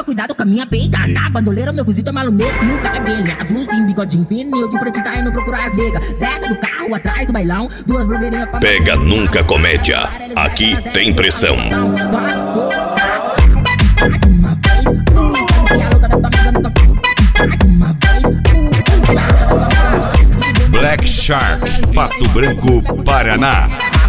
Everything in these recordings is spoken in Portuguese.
cuidado com a minha peita. Na bandoleira, meu fuzil tá malumeto. E o cabelo azulzinho, bigodinho fino. Eu de preto tá indo procurar as nega. Dentro do carro, atrás do bailão. Duas blogueirinhas famosas. Pega Nunca Comédia. Aqui tem pressão. Black Shark, Pato Branco, Paraná.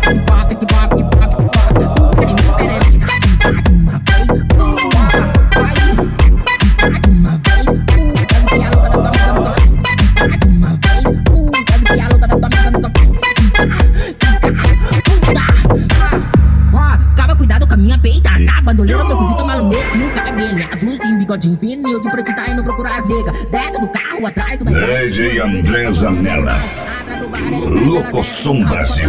Tava cuidado com a minha peita. Na bandoleira, meu fuzil tá malumeto. E o cabelo azulzinho, bigodinho fino. Eu de preto tá indo procurar as nega. Dentro do carro, atrás do bailão. DJ André Zanella, Locosom Brasil.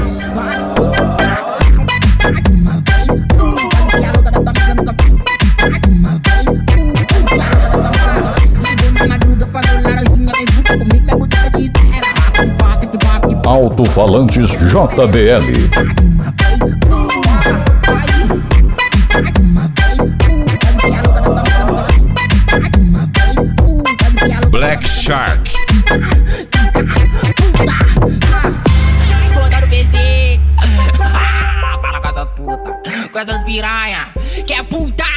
Alto-falantes JBL. Black Shark. Rodando PC. Fala com essas putas, com essas piranha, que é puta.